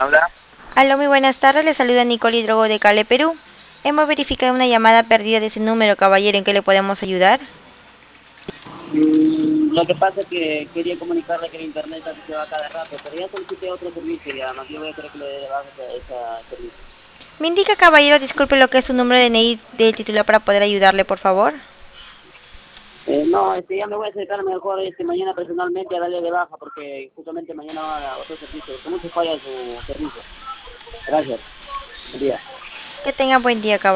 Habla. Aló, muy buenas tardes. Le saluda Nicole Hidrogo de Cale, Perú. Hemos verificado una llamada perdida de ese número, caballero. ¿En qué le podemos ayudar? Lo que pasa es que quería comunicarle que el internet se va cada rato, pero ya solicité otro servicio ya, más yo voy a querer que le dé de baja ese servicio. Me indica, caballero, disculpe lo que es su número de DNI del titular para poder ayudarle, por favor. No, ya me voy a acercar mejor mañana personalmente a darle de baja, porque justamente mañana va a otro servicio. ¿Cómo se falla su servicio? Gracias. Buen día. Que tenga buen día, caballero.